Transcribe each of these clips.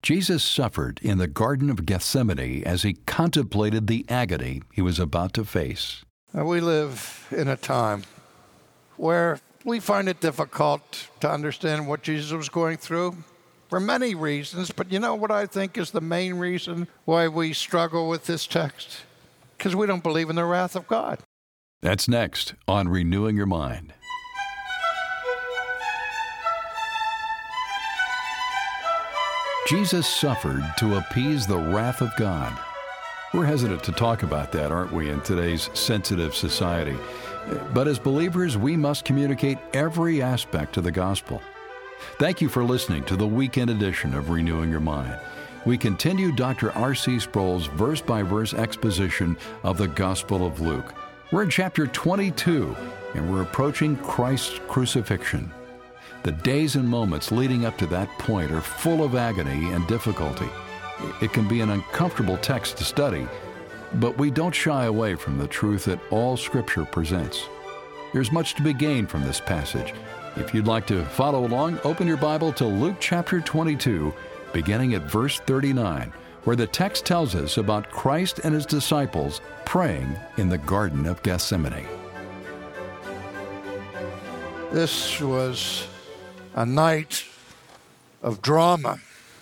Jesus suffered in the Garden of Gethsemane as he contemplated the agony he was about to face. We live in a time where we find it difficult to understand what Jesus was going through for many reasons. But you know what I think is the main reason why we struggle with this text? Because we don't believe in the wrath of God. That's next on Renewing Your Mind. Jesus suffered to appease the wrath of God. We're hesitant to talk about that, aren't we, in today's sensitive society? But as believers, we must communicate every aspect of the gospel. Thank you for listening to the weekend edition of Renewing Your Mind. We continue Dr. R.C. Sproul's verse-by-verse exposition of the Gospel of Luke. We're in chapter 22, and we're approaching Christ's crucifixion. The days and moments leading up to that point are full of agony and difficulty. It can be an uncomfortable text to study, but we don't shy away from the truth that all Scripture presents. There's much to be gained from this passage. If you'd like to follow along, open your Bible to Luke chapter 22, beginning at verse 39, where the text tells us about Christ and his disciples praying in the Garden of Gethsemane. This was a night of drama,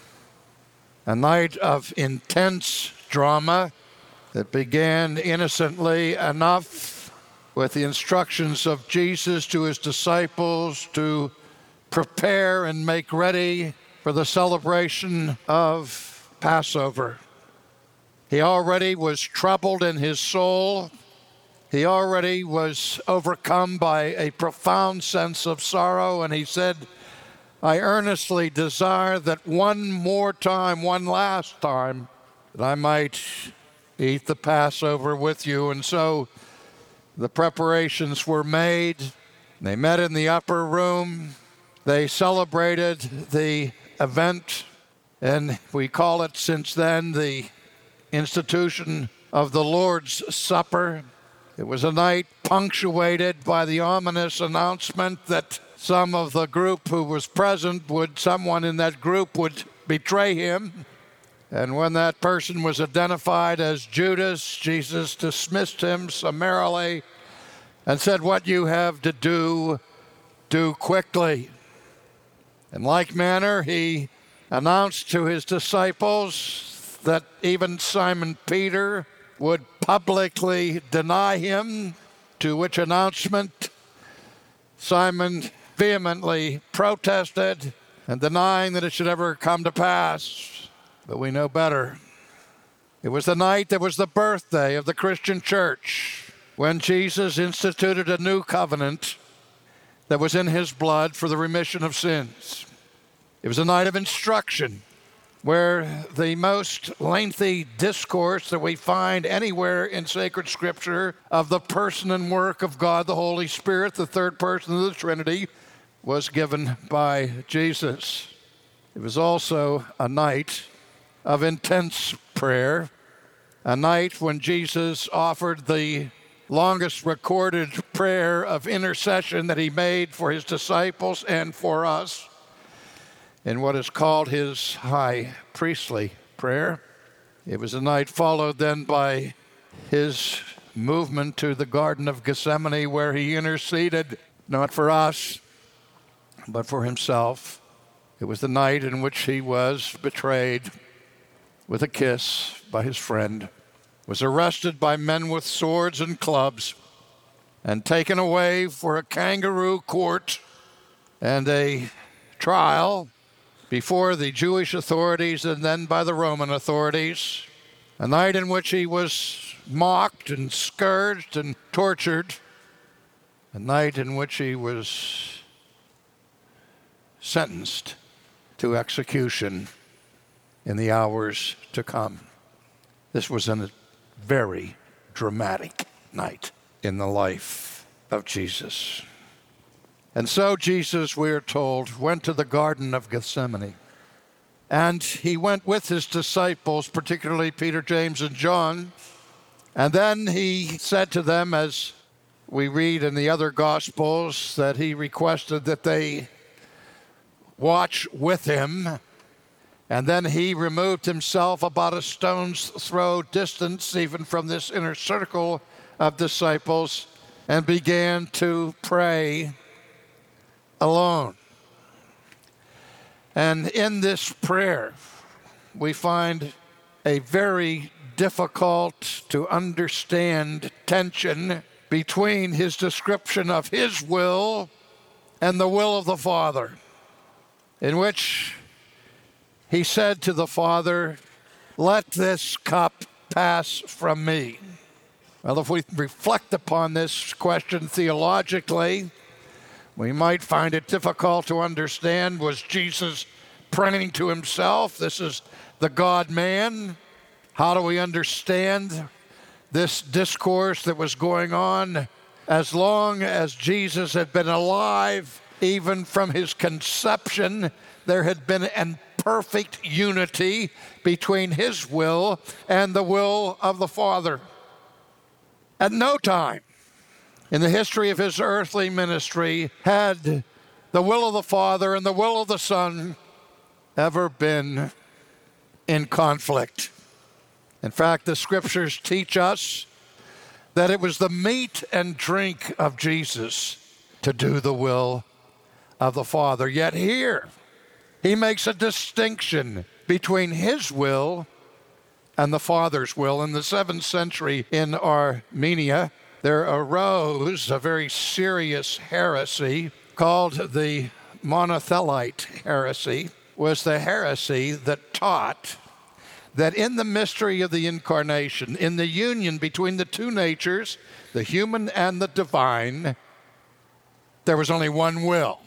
a night of intense drama that began innocently enough with the instructions of Jesus to his disciples to prepare and make ready for the celebration of Passover. He already was troubled in his soul. He already was overcome by a profound sense of sorrow, and he said, I earnestly desire that one more time, one last time, that I might eat the Passover with you. And so the preparations were made. They met in the upper room. They celebrated the event, and we call it since then the institution of the Lord's Supper. It was a night punctuated by the ominous announcement that some of the group who was present someone in that group would betray him. And when that person was identified as Judas, Jesus dismissed him summarily and said, what you have to do, do quickly. In like manner, he announced to his disciples that even Simon Peter would publicly deny him, to which announcement Simon vehemently protested and denying that it should ever come to pass. But we know better. It was the night that was the birthday of the Christian church, when Jesus instituted a new covenant that was in his blood for the remission of sins. It was a night of instruction, where the most lengthy discourse that we find anywhere in sacred Scripture of the person and work of God the Holy Spirit, the third person of the Trinity, was given by Jesus. It was also a night of intense prayer, a night when Jesus offered the longest recorded prayer of intercession that he made for his disciples and for us in what is called his high priestly prayer. It was a night followed then by his movement to the Garden of Gethsemane, where he interceded not for us, but for himself. It was the night in which he was betrayed with a kiss by his friend, was arrested by men with swords and clubs, and taken away for a kangaroo court and a trial before the Jewish authorities and then by the Roman authorities. A night in which he was mocked and scourged and tortured. A night in which he was sentenced to execution in the hours to come. This was a very dramatic night in the life of Jesus. And so Jesus, we are told, went to the Garden of Gethsemane. And he went with his disciples, particularly Peter, James, and John. And then he said to them, as we read in the other Gospels, that he requested that they watch with him And then he removed himself about a stone's throw distance, even from this inner circle of disciples, and began to pray alone. And in this prayer, we find a very difficult to understand tension between his description of his will and the will of the Father, in which he said to the Father, "Let this cup pass from me." Well, if we reflect upon this question theologically, we might find it difficult to understand. Was Jesus praying to himself? This is the God-man. How do we understand this discourse that was going on as long as Jesus had been alive? Even from his conception, there had been an perfect unity between his will and the will of the Father. At no time in the history of his earthly ministry had the will of the Father and the will of the Son ever been in conflict. In fact, the scriptures teach us that it was the meat and drink of Jesus to do the will of the Father. Yet here, he makes a distinction between his will and the Father's will. In the 7th century in Armenia, there arose a very serious heresy called the Monothelite heresy. Was the heresy that taught that in the mystery of the incarnation, in the union between the two natures, the human and the divine, there was only one will.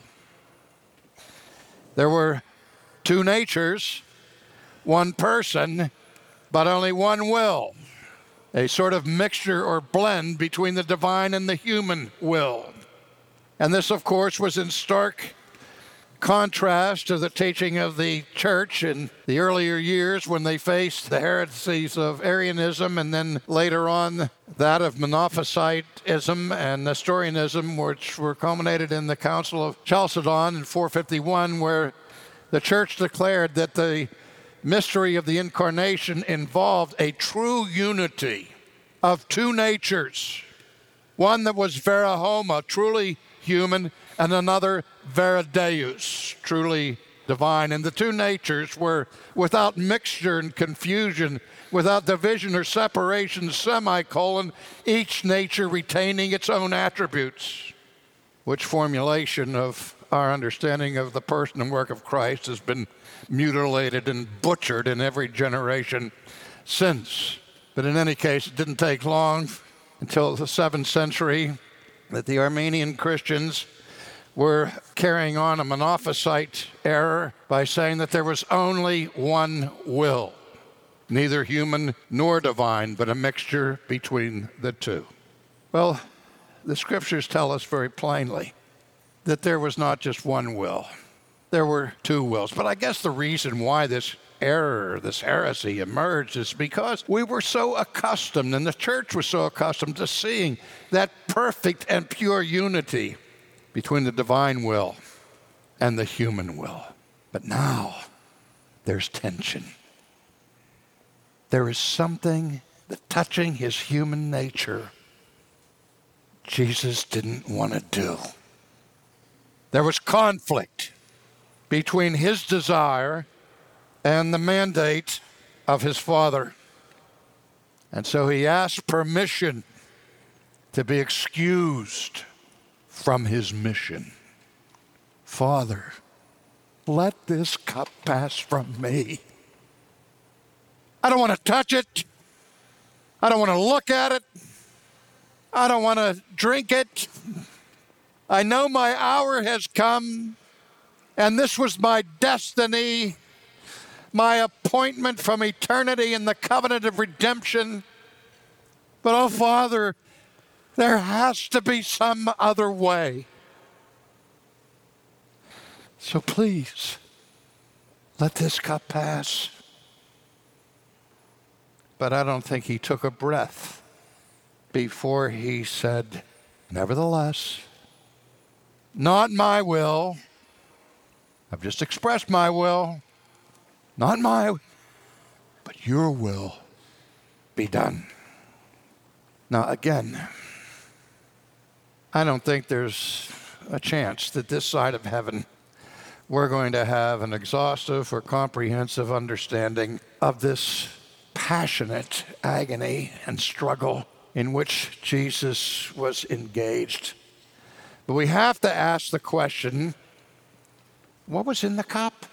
There were two natures, one person, but only one will. A sort of mixture or blend between the divine and the human will. And this, of course, was in stark contrast to the teaching of the church in the earlier years when they faced the heresies of Arianism, and then later on that of Monophysitism and Nestorianism, which were culminated in the Council of Chalcedon in 451, where the church declared that the mystery of the incarnation involved a true unity of two natures, one that was vera homa, truly human, and another vera deus, truly divine. And the two natures were without mixture and confusion, without division or separation, semicolon, each nature retaining its own attributes. Which formulation of our understanding of the person and work of Christ has been mutilated and butchered in every generation since. But in any case, it didn't take long until the 7th century that the Armenian Christians were carrying on a Monophysite error by saying that there was only one will, neither human nor divine, but a mixture between the two. Well, the scriptures tell us very plainly that there was not just one will. There were two wills. But I guess the reason why this error, this heresy emerged is because we were so accustomed, and the church was so accustomed to seeing that perfect and pure unity between the divine will and the human will. But now there's tension. There is something that touching his human nature Jesus didn't want to do. There was conflict between his desire and the mandate of his Father. And so he asked permission to be excused from his mission. Father, let this cup pass from me. I don't want to touch it. I don't want to look at it. I don't want to drink it. I know my hour has come, and this was my destiny, my appointment from eternity in the covenant of redemption. But, oh, Father, there has to be some other way. So please, let this cup pass. But I don't think he took a breath before he said, nevertheless, not my will. I've just expressed my will. Not my, but your will be done. Now, again, I don't think there's a chance that this side of heaven we're going to have an exhaustive or comprehensive understanding of this passionate agony and struggle in which Jesus was engaged. But we have to ask the question, what was in the cup?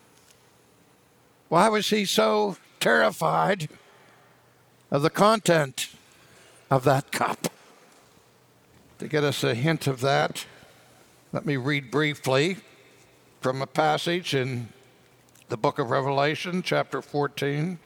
Why was he so terrified of the content of that cup? To get us a hint of that, let me read briefly from a passage in the book of Revelation, chapter 14,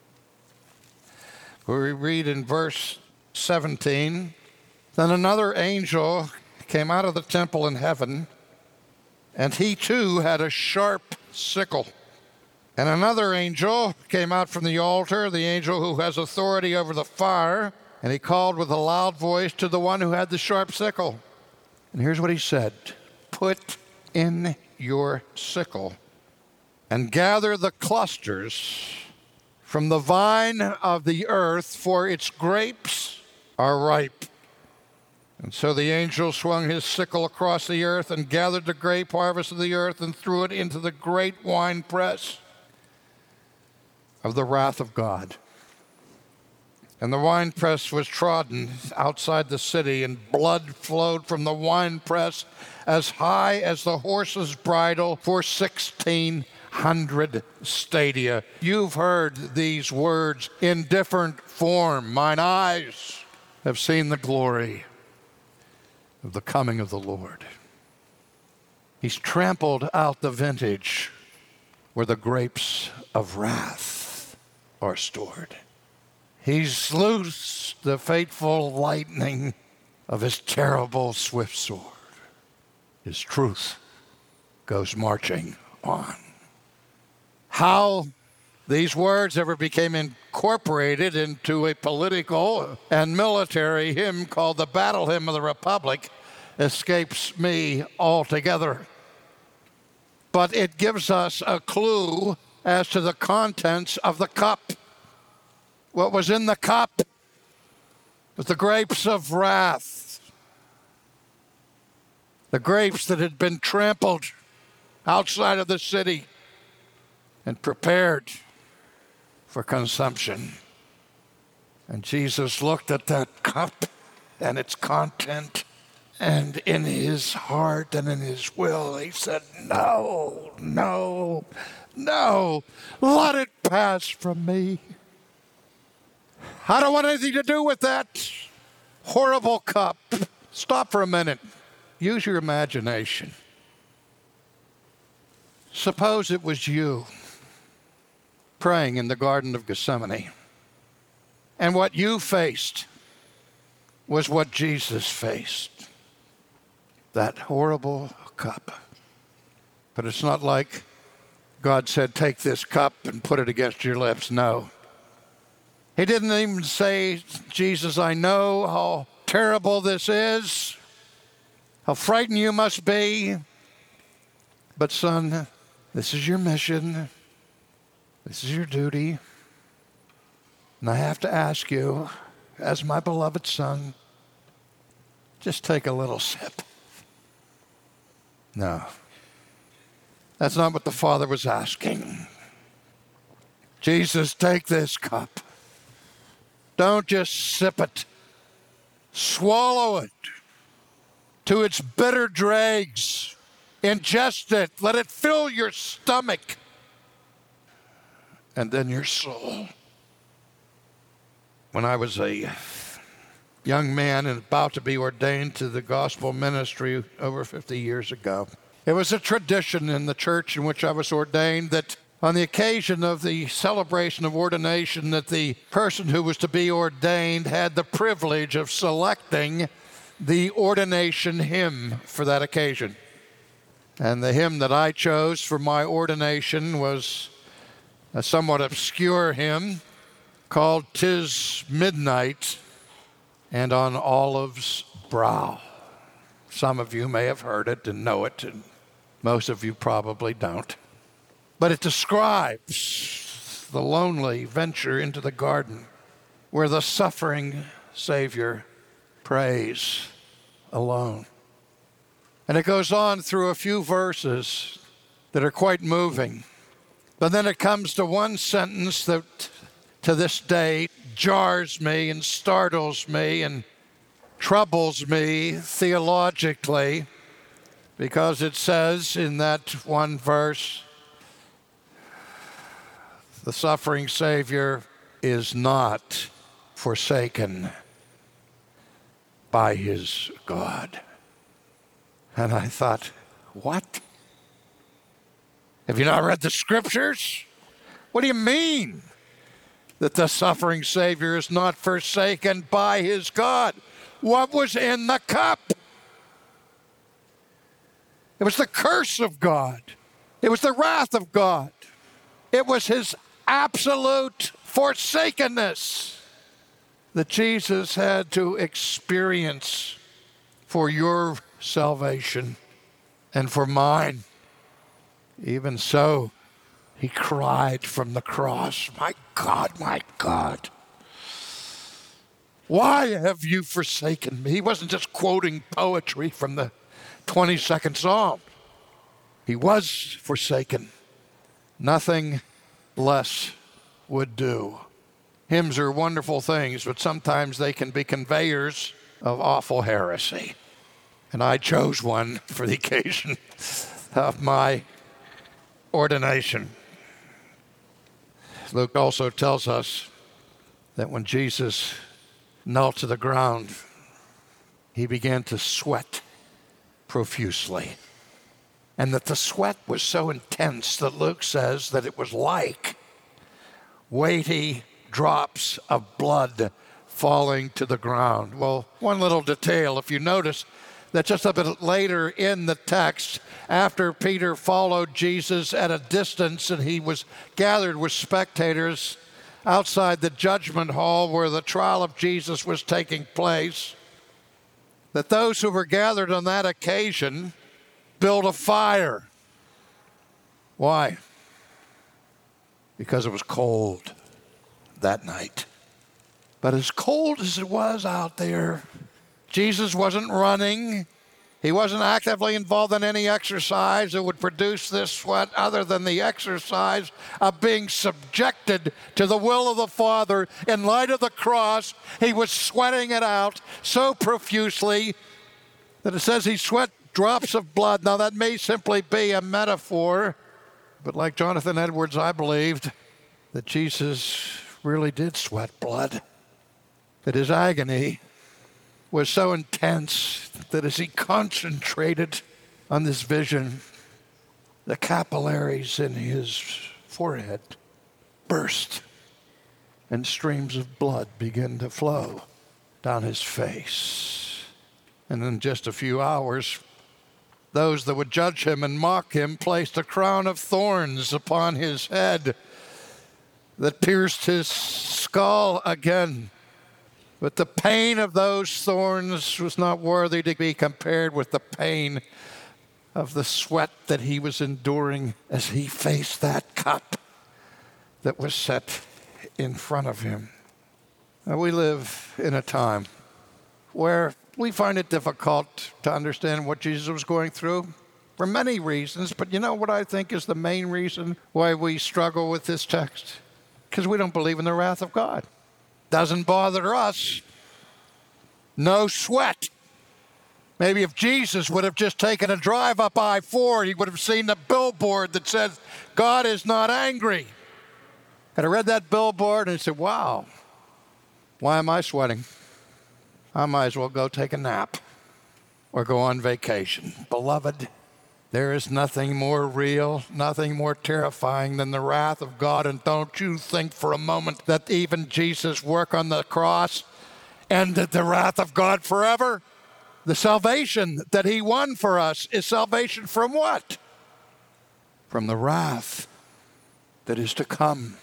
where we read in verse 17, "Then another angel came out of the temple in heaven, and he too had a sharp sickle. And another angel came out from the altar, the angel who has authority over the fire, and he called with a loud voice to the one who had the sharp sickle. And here's what he said, 'Put in your sickle and gather the clusters from the vine of the earth, for its grapes are ripe.' And so the angel swung his sickle across the earth and gathered the grape harvest of the earth and threw it into the great winepress of the wrath of God. And the winepress was trodden outside the city, and blood flowed from the winepress as high as the horse's bridle for 1,600 stadia." You've heard these words in different form. "Mine eyes have seen the glory of the coming of the Lord." He's trampled out the vintage where the grapes of wrath are stored. He's loosed the fateful lightning of his terrible swift sword. His truth goes marching on. How these words ever became incorporated into a political and military hymn called the Battle Hymn of the Republic escapes me altogether. But it gives us a clue as to the contents of the cup. What was in the cup was the grapes of wrath, the grapes that had been trampled outside of the city and prepared for consumption. And Jesus looked at that cup and its content, and in his heart and in his will, he said, "No, no, no, let it pass from me. I don't want anything to do with that horrible cup." Stop for a minute. Use your imagination. Suppose it was you praying in the Garden of Gethsemane, and what you faced was what Jesus faced. That horrible cup. But it's not like God said, "Take this cup and put it against your lips." No. He didn't even say, "Jesus, I know how terrible this is, how frightened you must be. But son, this is your mission. This is your duty. And I have to ask you, as my beloved son, just take a little sip." No. That's not what the Father was asking. "Jesus, take this cup. Don't just sip it. Swallow it to its bitter dregs. Ingest it. Let it fill your stomach and then your soul." When I was a young man and about to be ordained to the gospel ministry over 50 years ago, it was a tradition in the church in which I was ordained that on the occasion of the celebration of ordination, that the person who was to be ordained had the privilege of selecting the ordination hymn for that occasion. And the hymn that I chose for my ordination was a somewhat obscure hymn called "'Tis Midnight and on Olive's Brow." Some of you may have heard it and know it, and most of you probably don't. but it describes the lonely venture into the garden where the suffering Savior prays alone. And it goes on through a few verses that are quite moving. But then it comes to one sentence that to this day jars me and startles me and troubles me theologically, because it says in that one verse, the suffering Savior is not forsaken by his God. And I thought, what? Have you not read the scriptures? What do you mean that the suffering Savior is not forsaken by his God? What was in the cup? It was the curse of God. It was the wrath of God. It was his absolute forsakenness that Jesus had to experience for your salvation and for mine. Even so, he cried from the cross, my God, why have you forsaken me? He wasn't just quoting poetry from the 22nd Psalm. He was forsaken. Nothing less would do. Hymns are wonderful things, but sometimes they can be conveyors of awful heresy. And I chose one for the occasion of my ordination. Luke also tells us that when Jesus knelt to the ground, he began to sweat profusely. And that the sweat was so intense that Luke says that it was like weighty drops of blood falling to the ground. Well, one little detail, if you notice that just a bit later in the text, after Peter followed Jesus at a distance and he was gathered with spectators outside the judgment hall where the trial of Jesus was taking place, that those who were gathered on that occasion built a fire. Why? Because it was cold that night. But as cold as it was out there, Jesus wasn't running. He wasn't actively involved in any exercise that would produce this sweat other than the exercise of being subjected to the will of the Father in light of the cross. He was sweating it out so profusely that it says he sweat drops of blood. Now that may simply be a metaphor, but like Jonathan Edwards, I believed that Jesus really did sweat blood, that his agony was so intense that as he concentrated on this vision, the capillaries in his forehead burst and streams of blood began to flow down his face. And in just a few hours, those that would judge him and mock him placed a crown of thorns upon his head that pierced his skull again. But the pain of those thorns was not worthy to be compared with the pain of the sweat that he was enduring as he faced that cup that was set in front of him. Now, we live in a time where we find it difficult to understand what Jesus was going through for many reasons, but you know what I think is the main reason why we struggle with this text? Because we don't believe in the wrath of God. Doesn't bother us. No sweat. Maybe if Jesus would have just taken a drive up I-4, he would have seen the billboard that says, God is not angry. And I read that billboard and I said, wow, why am I sweating? I might as well go take a nap or go on vacation. Beloved, there is nothing more real, nothing more terrifying than the wrath of God. And don't you think for a moment that even Jesus' work on the cross ended the wrath of God forever? The salvation that he won for us is salvation from what? From the wrath that is to come.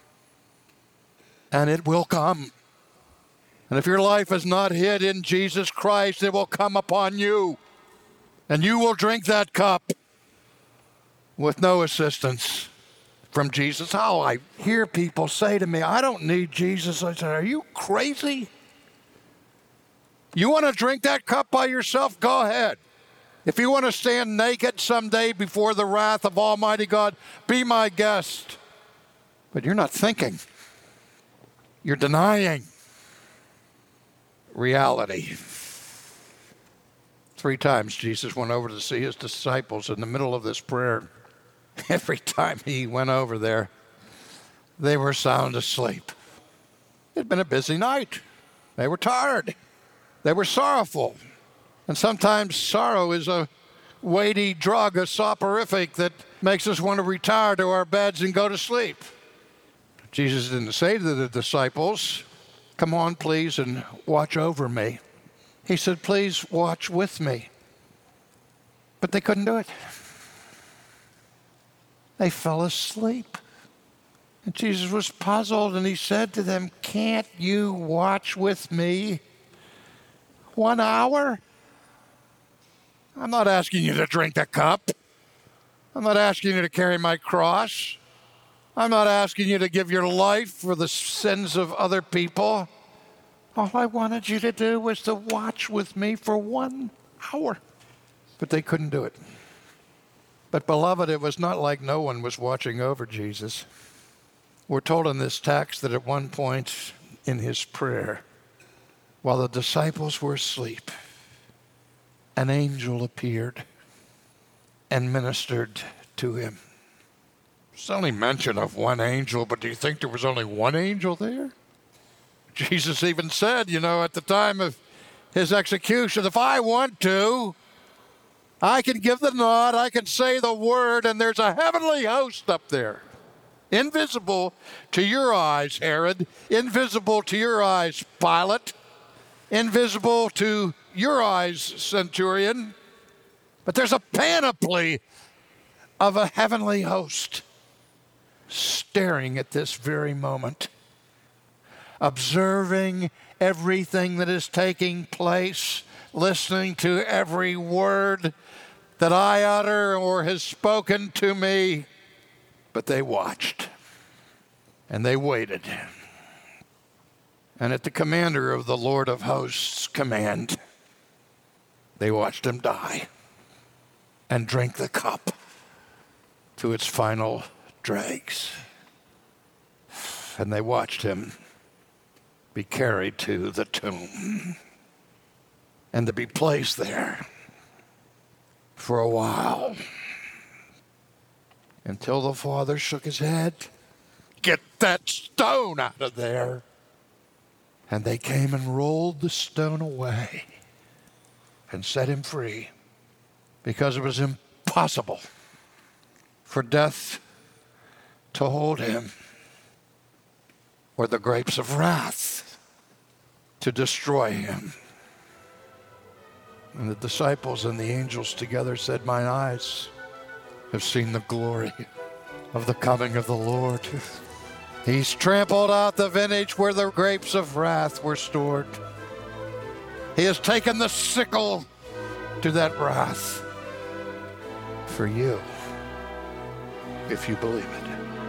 And it will come. And if your life is not hid in Jesus Christ, it will come upon you. And you will drink that cup with no assistance from Jesus. Oh, I hear people say to me, I don't need Jesus. I said, are you crazy? You want to drink that cup by yourself? Go ahead. If you want to stand naked someday before the wrath of Almighty God, be my guest. But you're not thinking. You're denying reality. 3 times Jesus went over to see his disciples in the middle of this prayer. Every time he went over there, they were sound asleep. It had been a busy night. They were tired. They were sorrowful. And sometimes sorrow is a weighty drug, a soporific that makes us want to retire to our beds and go to sleep. Jesus didn't say to the disciples, come on, please, and watch over me. He said, please watch with me. But they couldn't do it. They fell asleep. And Jesus was puzzled, and he said to them, can't you watch with me 1 hour? I'm not asking you to drink the cup. I'm not asking you to carry my cross. I'm not asking you to give your life for the sins of other people. All I wanted you to do was to watch with me for 1 hour. But they couldn't do it. But beloved, it was not like no one was watching over Jesus. We're told in this text that at one point in his prayer, while the disciples were asleep, an angel appeared and ministered to him. There's only mention of one angel, but do you think there was only one angel there? Jesus even said, at the time of his execution, if I want to, I can give the nod, I can say the word, and there's a heavenly host up there. Invisible to your eyes, Herod. Invisible to your eyes, Pilate. Invisible to your eyes, Centurion. But there's a panoply of a heavenly host staring at this very moment, observing everything that is taking place, listening to every word that I utter or has spoken to me. But they watched, and they waited. And at the commander of the Lord of Hosts' command, they watched him die and drink the cup to its final dregs. And they watched him be carried to the tomb and to be placed there for a while until the Father shook his head. Get that stone out of there. And they came and rolled the stone away and set him free, because it was impossible for death to hold him, or the grapes of wrath to destroy him. And the disciples and the angels together said, mine eyes have seen the glory of the coming of the Lord. He's trampled out the vintage where the grapes of wrath were stored. He has taken the sickle to that wrath for you, if you believe it.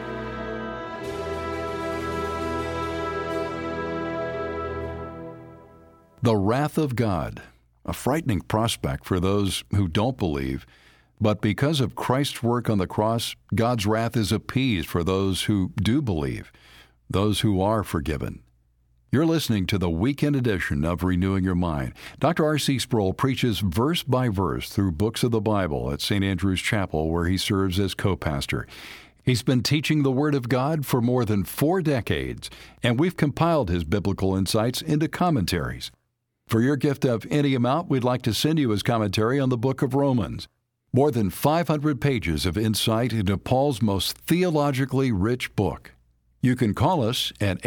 The wrath of God, a frightening prospect for those who don't believe. But because of Christ's work on the cross, God's wrath is appeased for those who do believe, those who are forgiven. You're listening to the weekend edition of Renewing Your Mind. Dr. R.C. Sproul preaches verse by verse through books of the Bible at St. Andrew's Chapel, where he serves as co-pastor. He's been teaching the Word of God for more than 4 decades, and we've compiled his biblical insights into commentaries. For your gift of any amount, we'd like to send you his commentary on the book of Romans. More than 500 pages of insight into Paul's most theologically rich book. You can call us at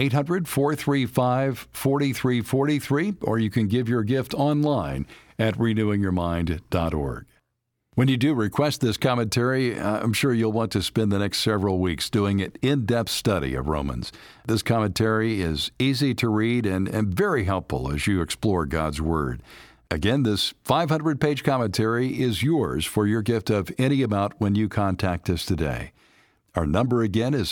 800-435-4343, or you can give your gift online at renewingyourmind.org. When you do request this commentary, I'm sure you'll want to spend the next several weeks doing an in-depth study of Romans. This commentary is easy to read and very helpful as you explore God's Word. Again, this 500-page commentary is yours for your gift of any amount when you contact us today. Our number again is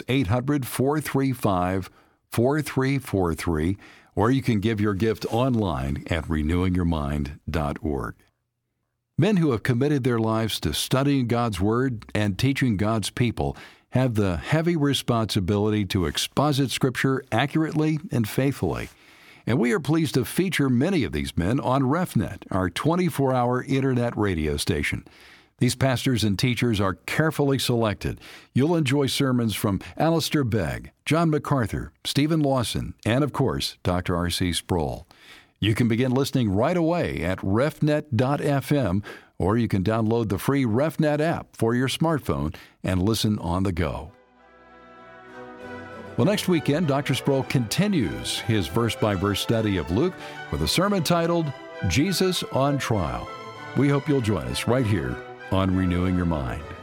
800-435-4343, or you can give your gift online at renewingyourmind.org. Men who have committed their lives to studying God's Word and teaching God's people have the heavy responsibility to exposit Scripture accurately and faithfully. And we are pleased to feature many of these men on RefNet, our 24-hour internet radio station. These pastors and teachers are carefully selected. You'll enjoy sermons from Alistair Begg, John MacArthur, Stephen Lawson, and, of course, Dr. R.C. Sproul. You can begin listening right away at refnet.fm, or you can download the free RefNet app for your smartphone and listen on the go. Well, next weekend, Dr. Sproul continues his verse-by-verse study of Luke with a sermon titled, Jesus on Trial. We hope you'll join us right here on Renewing Your Mind.